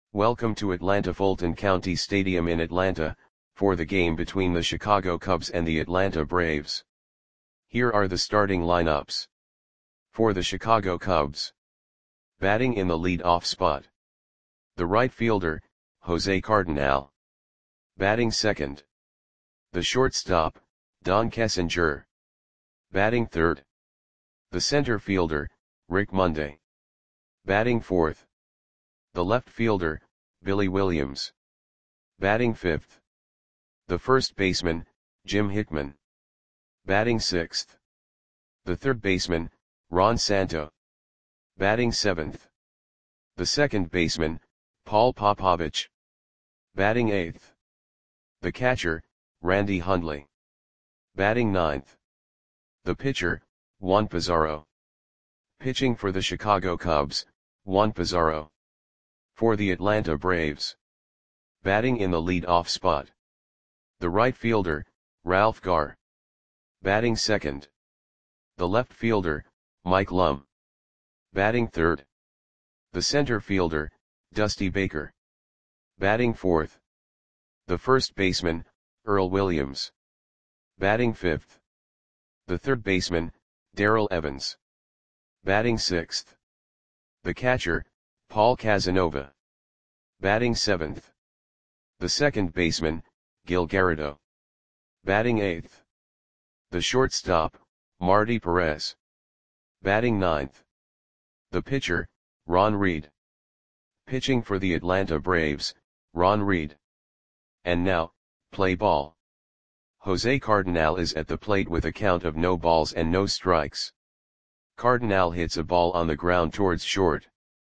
Welcome to Atlanta Fulton County Stadium in Atlanta, for the game between the Chicago Cubs and the Atlanta Braves. Here are the starting lineups. For the Chicago Cubs. Batting in the lead-off spot. The right fielder, Jose Cardenal. Batting second. The shortstop, Don Kessinger. Batting third. The center fielder, Rick Monday. Batting fourth. The left fielder, Billy Williams. Batting fifth. The first baseman, Jim Hickman. Batting sixth. The third baseman, Ron Santo. Batting seventh. The second baseman, Paul Popovich. Batting eighth. The catcher, Randy Hundley. Batting ninth. The pitcher, Juan Pizarro. Pitching for the Chicago Cubs, Juan Pizarro. For the Atlanta Braves. Batting in the lead-off spot. The right fielder, Ralph Garr. Batting second. The left fielder, Mike Lum. Batting third. The center fielder, Dusty Baker. Batting fourth. The first baseman, Earl Williams. Batting fifth. The third baseman, Darrell Evans. Batting sixth. The catcher, Paul Casanova. Batting seventh. The second baseman, Gil Garrido. Batting eighth. The shortstop, Marty Perez. Batting ninth. The pitcher, Ron Reed. Pitching for the Atlanta Braves, Ron Reed. And now, play ball. Jose Cardenal is at the plate with a count of no balls and no strikes. Cardenal hits a ball on the ground towards short.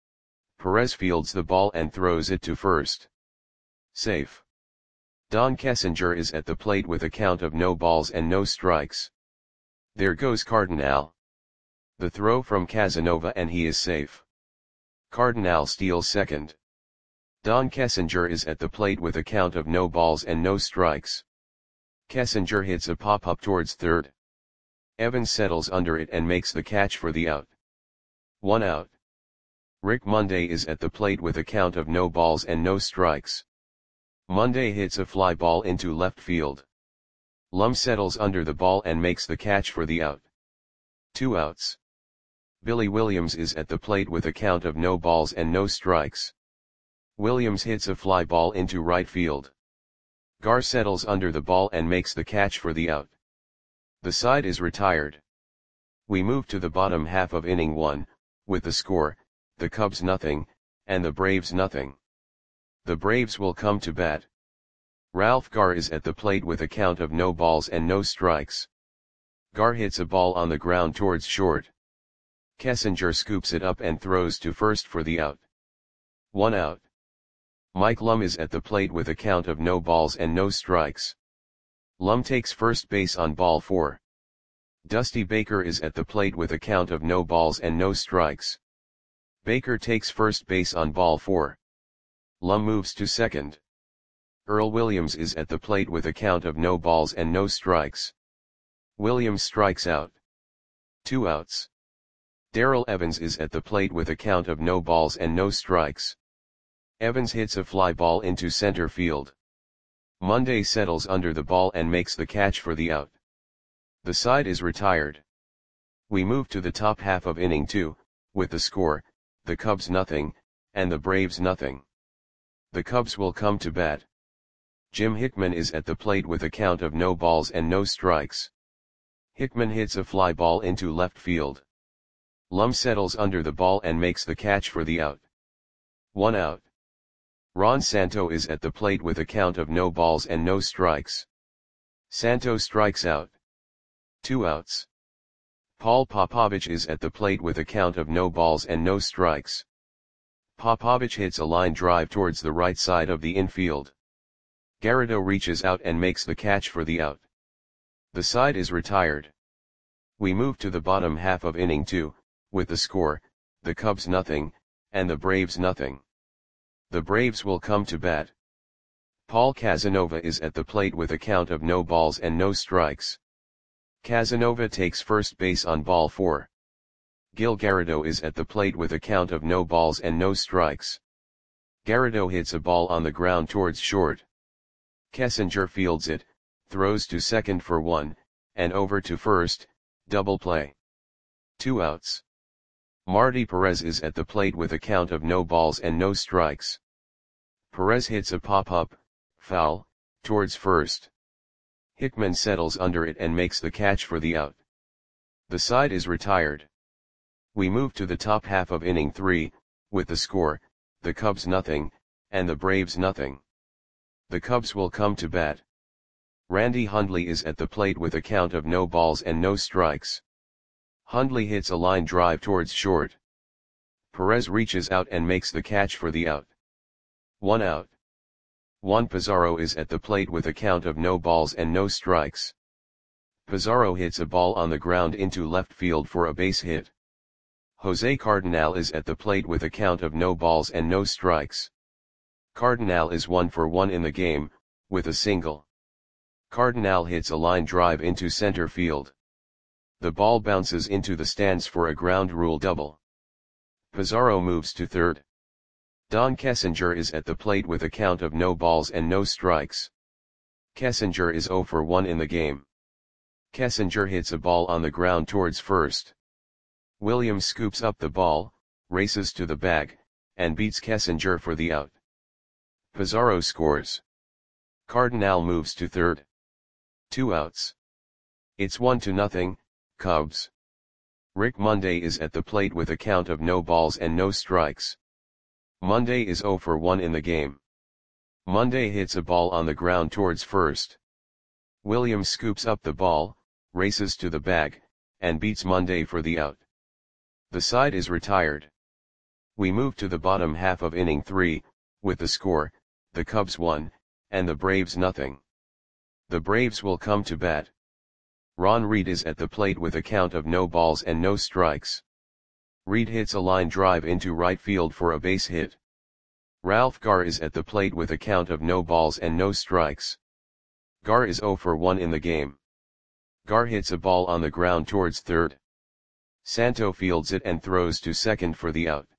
Perez fields the ball and throws it to first. Safe. Don Kessinger is at the plate with a count of no balls and no strikes. There goes Cardenal. The throw from Casanova and he is safe. Cardenal steals second. Don Kessinger is at the plate with a count of no balls and no strikes. Kessinger hits a pop-up towards third. Evans settles under it and makes the catch for the out. 1 out. Rick Monday is at the plate with a count of no balls and no strikes. Monday hits a fly ball into left field. Lum settles under the ball and makes the catch for the out. 2 outs. Billy Williams is at the plate with a count of no balls and no strikes. Williams hits a fly ball into right field. Garr settles under the ball and makes the catch for the out. The side is retired. We move to the bottom half of inning 1, with the score, the Cubs 0, and the Braves 0. The Braves will come to bat. Ralph Garr is at the plate with a count of no balls and no strikes. Garr hits a ball on the ground towards short. Kessinger scoops it up and throws to first for the out. 1 out. Mike Lum is at the plate with a count of no balls and no strikes. Lum takes first base on ball 4. Dusty Baker is at the plate with a count of no balls and no strikes. Baker takes first base on ball 4. Lum moves to second. Earl Williams is at the plate with a count of no balls and no strikes. Williams strikes out. 2 outs. Darrell Evans is at the plate with a count of no balls and no strikes. Evans hits a fly ball into center field. Monday settles under the ball and makes the catch for the out. The side is retired. We move to the top half of inning 2, with the score, the Cubs 0, and the Braves 0. The Cubs will come to bat. Jim Hickman is at the plate with a count of no balls and no strikes. Hickman hits a fly ball into left field. Lum settles under the ball and makes the catch for the out. 1 out. Ron Santo is at the plate with a count of no balls and no strikes. Santo strikes out. 2 outs. Paul Popovich is at the plate with a count of no balls and no strikes. Popovich hits a line drive towards the right side of the infield. Garrido reaches out and makes the catch for the out. The side is retired. We move to the bottom half of inning 2, with the score, the Cubs 0, and the Braves 0. The Braves will come to bat. Paul Casanova is at the plate with a count of no balls and no strikes. Casanova takes first base on ball 4. Gil Garrido is at the plate with a count of no balls and no strikes. Garrido hits a ball on the ground towards short. Kessinger fields it, throws to second for 1, and over to first, double play. 2 outs. Marty Perez is at the plate with a count of no balls and no strikes. Perez hits a pop-up, foul, towards first. Hickman settles under it and makes the catch for the out. The side is retired. We move to the top half of inning 3, with the score, the Cubs nothing, and the Braves nothing. The Cubs will come to bat. Randy Hundley is at the plate with a count of no balls and no strikes. Hundley hits a line drive towards short. Perez reaches out and makes the catch for the out. 1 out. Juan Pizarro is at the plate with a count of no balls and no strikes. Pizarro hits a ball on the ground into left field for a base hit. Jose Cardenal is at the plate with a count of no balls and no strikes. Cardenal is 1 for 1 in the game, with a single. Cardenal hits a line drive into center field. The ball bounces into the stands for a ground rule double. Pizarro moves to third. Don Kessinger is at the plate with a count of no balls and no strikes. Kessinger is 0 for 1 in the game. Kessinger hits a ball on the ground towards first. Williams scoops up the ball, races to the bag, and beats Kessinger for the out. Pizarro scores. Cardenal moves to third. 2 outs. It's 1-0, Cubs. Rick Monday is at the plate with a count of no balls and no strikes. Monday is 0 for 1 in the game. Monday hits a ball on the ground towards first. Williams scoops up the ball, races to the bag, and beats Monday for the out. The side is retired. We move to the bottom half of inning 3, with the score, the Cubs 1, and the Braves nothing. The Braves will come to bat. Ron Reed is at the plate with a count of no balls and no strikes. Reed hits a line drive into right field for a base hit. Ralph Garr is at the plate with a count of no balls and no strikes. Garr is 0 for 1 in the game. Garr hits a ball on the ground towards third. Santo fields it and throws to second for the out.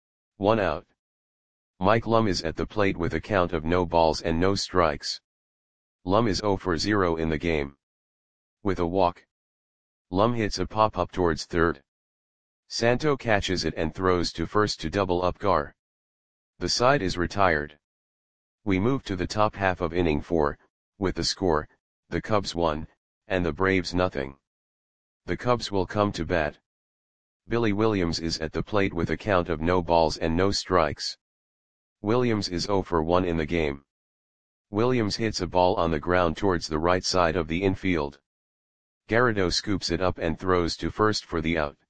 1 out. Mike Lum is at the plate with a count of no balls and no strikes. Lum is 0 for 0 in the game. With a walk. Lum hits a pop-up towards third. Santo catches it and throws to first to double up Garr. The side is retired. We move to the top half of inning 4, with the score, the Cubs 1, and the Braves nothing. The Cubs will come to bat. Billy Williams is at the plate with a count of no balls and no strikes. Williams is 0 for 1 in the game. Williams hits a ball on the ground towards the right side of the infield. Garrido scoops it up and throws to first for the out.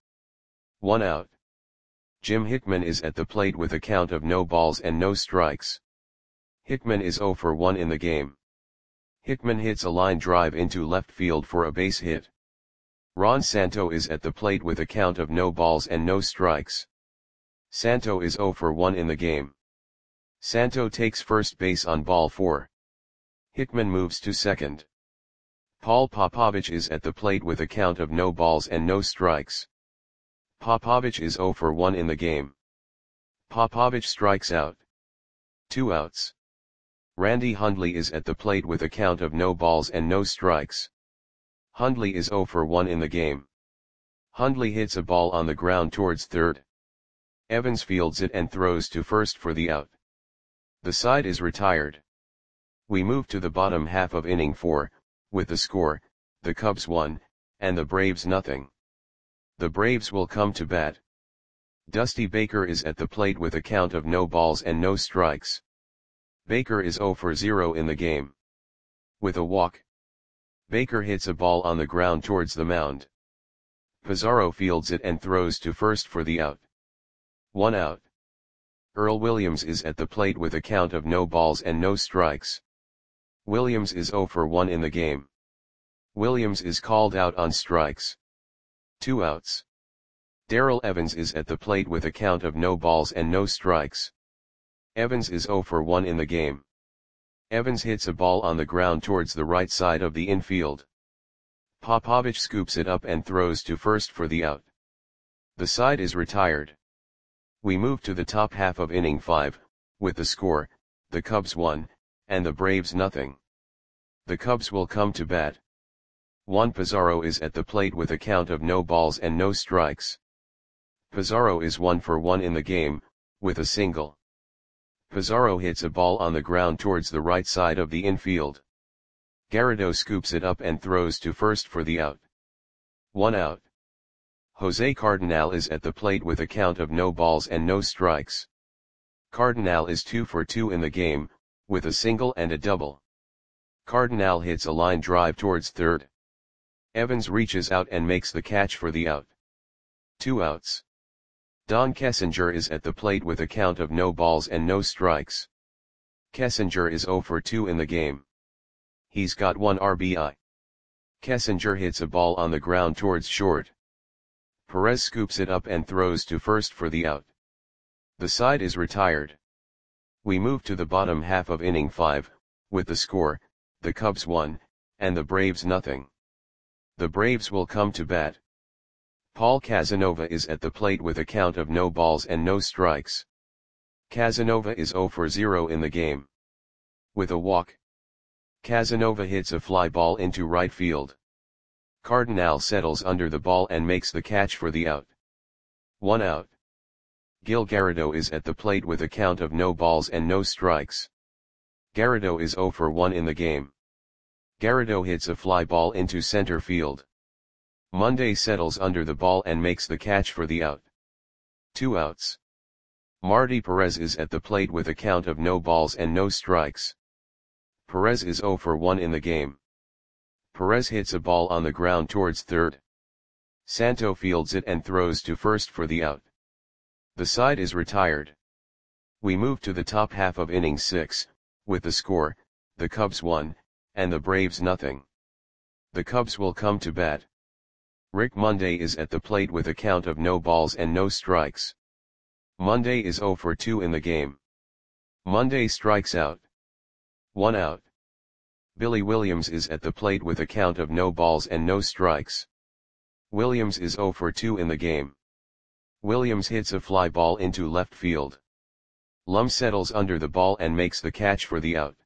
1 out. Jim Hickman is at the plate with a count of no balls and no strikes. Hickman is 0 for 1 in the game. Hickman hits a line drive into left field for a base hit. Ron Santo is at the plate with a count of no balls and no strikes. Santo is 0 for 1 in the game. Santo takes first base on ball 4. Hickman moves to second. Paul Popovich is at the plate with a count of no balls and no strikes. Popovich is 0 for 1 in the game. Popovich strikes out. 2 outs. Randy Hundley is at the plate with a count of no balls and no strikes. Hundley is 0 for 1 in the game. Hundley hits a ball on the ground towards third. Evans fields it and throws to first for the out. The side is retired. We move to the bottom half of inning 4, with the score, the Cubs 1, and the Braves nothing. The Braves will come to bat. Dusty Baker is at the plate with a count of no balls and no strikes. Baker is 0 for 0 in the game. With a walk. Baker hits a ball on the ground towards the mound. Pizarro fields it and throws to first for the out. 1 out. Earl Williams is at the plate with a count of no balls and no strikes. Williams is 0 for 1 in the game. Williams is called out on strikes. 2 outs. Darrell Evans is at the plate with a count of no balls and no strikes. Evans is 0 for 1 in the game. Evans hits a ball on the ground towards the right side of the infield. Popovich scoops it up and throws to first for the out. The side is retired. We move to the top half of inning 5, with the score, the Cubs 1, and the Braves nothing. The Cubs will come to bat. Juan Pizarro is at the plate with a count of no balls and no strikes. Pizarro is 1 for 1 in the game, with a single. Pizarro hits a ball on the ground towards the right side of the infield. Garrido scoops it up and throws to first for the out. 1 out. Jose Cardenal is at the plate with a count of no balls and no strikes. Cardenal is 2 for 2 in the game, with a single and a double. Cardenal hits a line drive towards third. Evans reaches out and makes the catch for the out. 2 outs. Don Kessinger is at the plate with a count of no balls and no strikes. Kessinger is 0 for 2 in the game. He's got 1 RBI. Kessinger hits a ball on the ground towards short. Perez scoops it up and throws to first for the out. The side is retired. We move to the bottom half of inning 5, with the score, the Cubs 1, and the Braves nothing. The Braves will come to bat. Paul Casanova is at the plate with a count of no balls and no strikes. Casanova is 0 for 0 in the game. With a walk, Casanova hits a fly ball into right field. Cardenal settles under the ball and makes the catch for the out. 1 out. Gil Garrido is at the plate with a count of no balls and no strikes. Garrido is 0 for 1 in the game. Garrido hits a fly ball into center field. Monday settles under the ball and makes the catch for the out. 2 outs. Marty Perez is at the plate with a count of no balls and no strikes. Perez is 0 for 1 in the game. Perez hits a ball on the ground towards third. Santo fields it and throws to first for the out. The side is retired. We move to the top half of inning 6, with the score, the Cubs 1, and the Braves nothing. The Cubs will come to bat. Rick Monday is at the plate with a count of no balls and no strikes. Monday is 0 for 2 in the game. Monday strikes out. 1 out. Billy Williams is at the plate with a count of no balls and no strikes. Williams is 0 for 2 in the game. Williams hits a fly ball into left field. Lum settles under the ball and makes the catch for the out.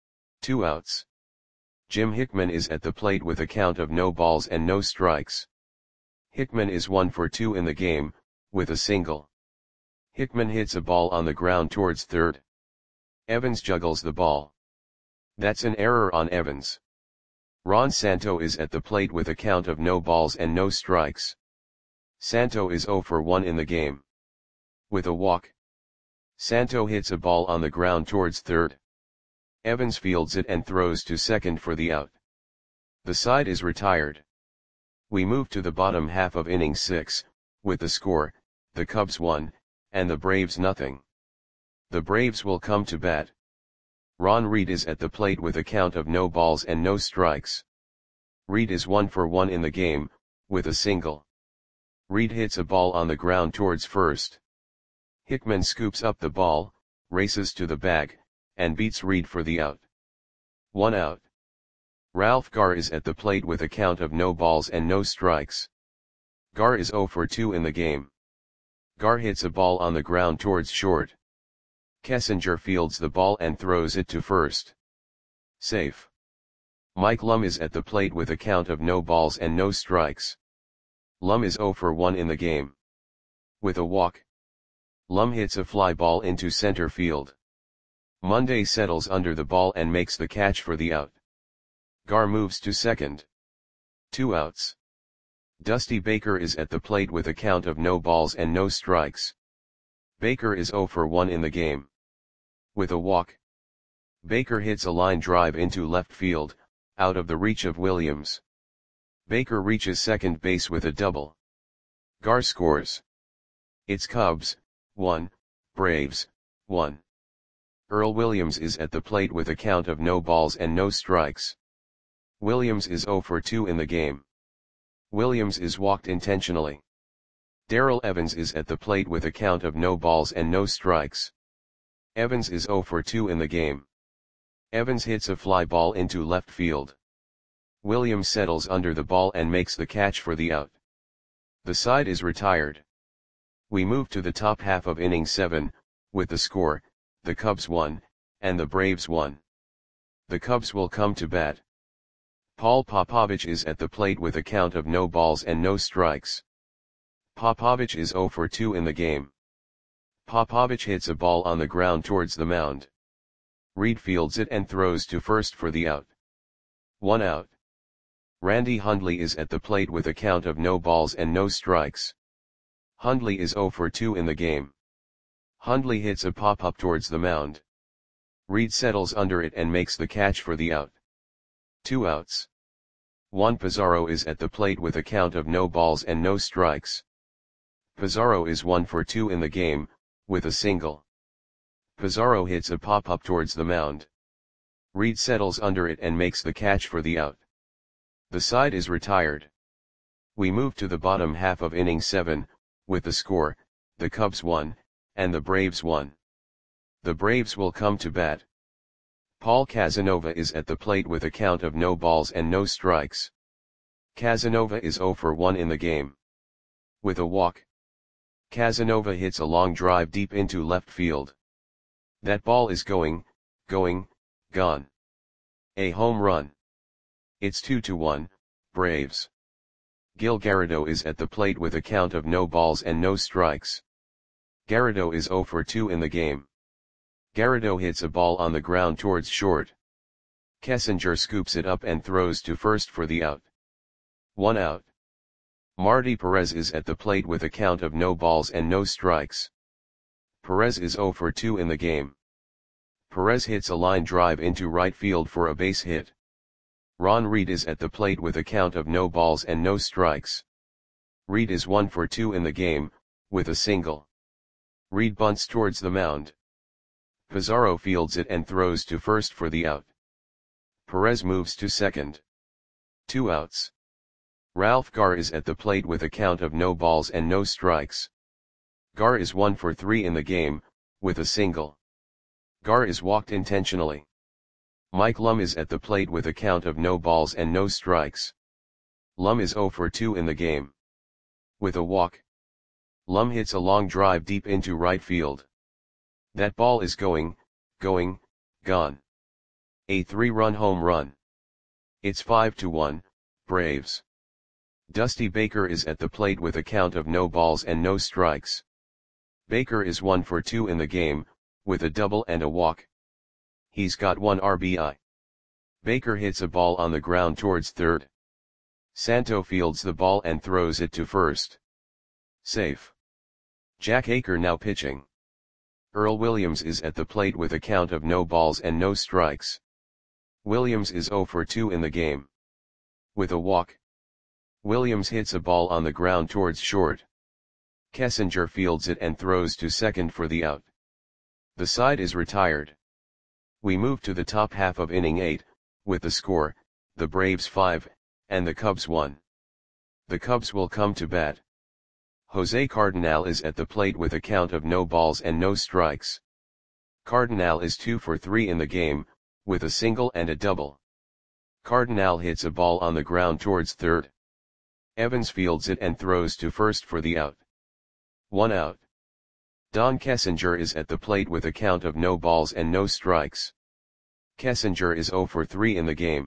2 outs. Jim Hickman is at the plate with a count of no balls and no strikes. Hickman is 1 for 2 in the game, with a single. Hickman hits a ball on the ground towards third. Evans juggles the ball. That's an error on Evans. Ron Santo is at the plate with a count of no balls and no strikes. Santo is 0 for 1 in the game. With a walk, Santo hits a ball on the ground towards third. Evans fields it and throws to second for the out. The side is retired. We move to the bottom half of inning 6, with the score, the Cubs 1, and the Braves nothing. The Braves will come to bat. Ron Reed is at the plate with a count of no balls and no strikes. Reed is 1 for 1 in the game, with a single. Reed hits a ball on the ground towards first. Hickman scoops up the ball, races to the bag, and beats Reed for the out. 1 out. Ralph Garr is at the plate with a count of no balls and no strikes. Garr is 0 for 2 in the game. Garr hits a ball on the ground towards short. Kessinger fields the ball and throws it to first. Safe. Mike Lum is at the plate with a count of no balls and no strikes. Lum is 0 for 1 in the game. With a walk, Lum hits a fly ball into center field. Monday settles under the ball and makes the catch for the out. Garr moves to second. 2 outs. Dusty Baker is at the plate with a count of no balls and no strikes. Baker is 0 for 1 in the game. With a walk, Baker hits a line drive into left field, out of the reach of Williams. Baker reaches second base with a double. Garr scores. It's Cubs 1, Braves 1. Earl Williams is at the plate with a count of no balls and no strikes. Williams is 0 for 2 in the game. Williams is walked intentionally. Darrell Evans is at the plate with a count of no balls and no strikes. Evans is 0 for 2 in the game. Evans hits a fly ball into left field. Williams settles under the ball and makes the catch for the out. The side is retired. We move to the top half of inning 7, with the score, the Cubs won, and the Braves won. The Cubs will come to bat. Paul Popovich is at the plate with a count of no balls and no strikes. Popovich is 0 for 2 in the game. Popovich hits a ball on the ground towards the mound. Reed fields it and throws to first for the out. 1 out. Randy Hundley is at the plate with a count of no balls and no strikes. Hundley is 0 for 2 in the game. Hundley hits a pop-up towards the mound. Reed settles under it and makes the catch for the out. 2 outs. Juan Pizarro is at the plate with a count of no balls and no strikes. Pizarro is 1 for 2 in the game, with a single. Pizarro hits a pop-up towards the mound. Reed settles under it and makes the catch for the out. The side is retired. We move to the bottom half of inning 7, with the score, the Cubs won, and the Braves won. The Braves will come to bat. Paul Casanova is at the plate with a count of no balls and no strikes. Casanova is 0 for 1 in the game. With a walk, Casanova hits a long drive deep into left field. That ball is going, gone. A home run. It's 2-1, Braves. Gil Garrido is at the plate with a count of no balls and no strikes. Garrido is 0 for 2 in the game. Garrido hits a ball on the ground towards short. Kessinger scoops it up and throws to first for the out. 1 out. Marty Perez is at the plate with a count of no balls and no strikes. Perez is 0 for 2 in the game. Perez hits a line drive into right field for a base hit. Ron Reed is at the plate with a count of no balls and no strikes. Reed is 1 for 2 in the game, with a single. Reed bunts towards the mound. Pizarro fields it and throws to first for the out. Perez moves to second. 2 outs. Ralph Garr is at the plate with a count of no balls and no strikes. Garr is 1 for 3 in the game, with a single. Garr is walked intentionally. Mike Lum is at the plate with a count of no balls and no strikes. Lum is 0 for 2 in the game. With a walk, Lum hits a long drive deep into right field. That ball is going, gone. A 3-run home run. It's 5-1, Braves. Dusty Baker is at the plate with a count of no balls and no strikes. Baker is 1 for 2 in the game, with a double and a walk. He's got 1 RBI. Baker hits a ball on the ground towards third. Santo fields the ball and throws it to first. Safe. Jack Aker now pitching. Earl Williams is at the plate with a count of no balls and no strikes. Williams is 0 for 2 in the game. With a walk, Williams hits a ball on the ground towards short. Kessinger fields it and throws to second for the out. The side is retired. We move to the top half of inning 8, with the score, the Braves 5, and the Cubs 1. The Cubs will come to bat. Jose Cardenal is at the plate with a count of no balls and no strikes. Cardenal is 2 for 3 in the game, with a single and a double. Cardenal hits a ball on the ground towards third. Evans fields it and throws to first for the out. 1 out. Don Kessinger is at the plate with a count of no balls and no strikes. Kessinger is 0 for 3 in the game.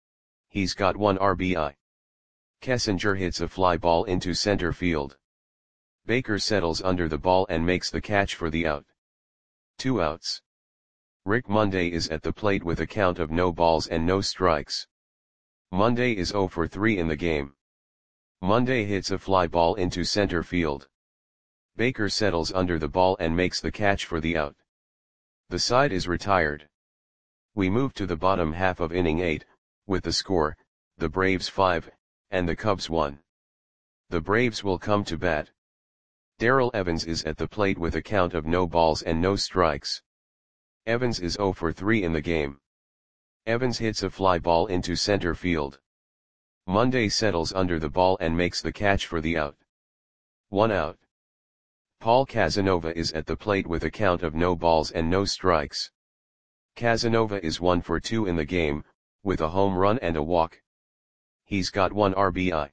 He's got 1 RBI. Kessinger hits a fly ball into center field. Baker settles under the ball and makes the catch for the out. 2 outs. Rick Monday is at the plate with a count of no balls and no strikes. Monday is 0 for 3 in the game. Monday hits a fly ball into center field. Baker settles under the ball and makes the catch for the out. The side is retired. We move to the bottom half of inning 8, with the score, the Braves 5, and the Cubs 1. The Braves will come to bat. Darrell Evans is at the plate with a count of no balls and no strikes. Evans is 0 for 3 in the game. Evans hits a fly ball into center field. Monday settles under the ball and makes the catch for the out. 1 out. Paul Casanova is at the plate with a count of no balls and no strikes. Casanova is 1 for 2 in the game, with a home run and a walk. He's got 1 RBI.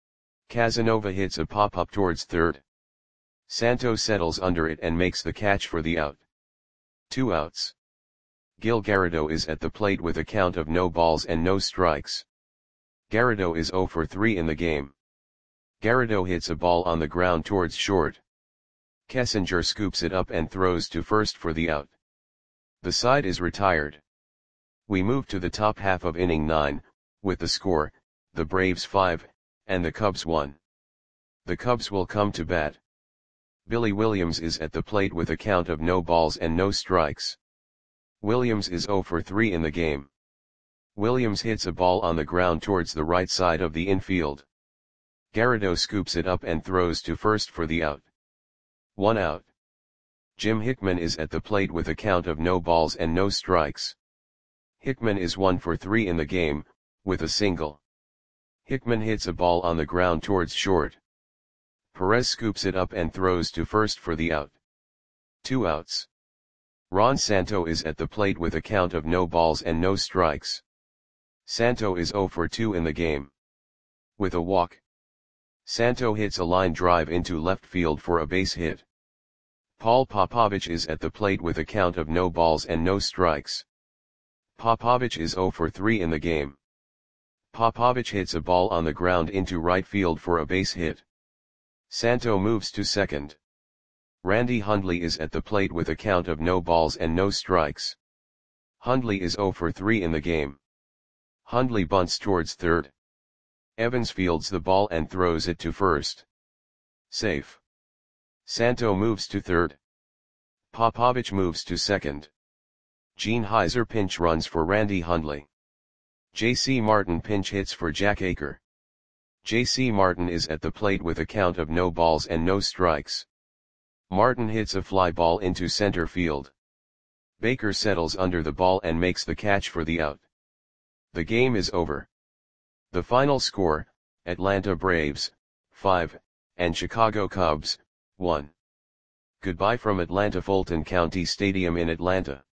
Casanova hits a pop-up towards third. Santo settles under it and makes the catch for the out. 2 outs. Gil Garrido is at the plate with a count of no balls and no strikes. Garrido is 0 for 3 in the game. Garrido hits a ball on the ground towards short. Kessinger scoops it up and throws to first for the out. The side is retired. We move to the top half of inning 9, with the score, the Braves 5, and the Cubs 1. The Cubs will come to bat. Billy Williams is at the plate with a count of no balls and no strikes. Williams is 0 for 3 in the game. Williams hits a ball on the ground towards the right side of the infield. Garrido scoops it up and throws to first for the out. 1 out. Jim Hickman is at the plate with a count of no balls and no strikes. Hickman is 1 for 3 in the game, with a single. Hickman hits a ball on the ground towards short. Perez scoops it up and throws to first for the out. 2 outs. Ron Santo is at the plate with a count of no balls and no strikes. Santo is 0 for 2 in the game. With a walk. Santo hits a line drive into left field for a base hit. Paul Popovich is at the plate with a count of no balls and no strikes. Popovich is 0 for 3 in the game. Popovich hits a ball on the ground into right field for a base hit. Santo moves to second. Randy Hundley is at the plate with a count of no balls and no strikes. Hundley is 0 for 3 in the game. Hundley bunts towards third. Evans fields the ball and throws it to first. Safe. Santo moves to third. Popovich moves to second. Gene Heiser pinch runs for Randy Hundley. J.C. Martin pinch hits for Jack Aker. J.C. Martin is at the plate with a count of no balls and no strikes. Martin hits a fly ball into center field. Baker settles under the ball and makes the catch for the out. The game is over. The final score, Atlanta Braves, 5, and Chicago Cubs, 1. Goodbye from Atlanta Fulton County Stadium in Atlanta.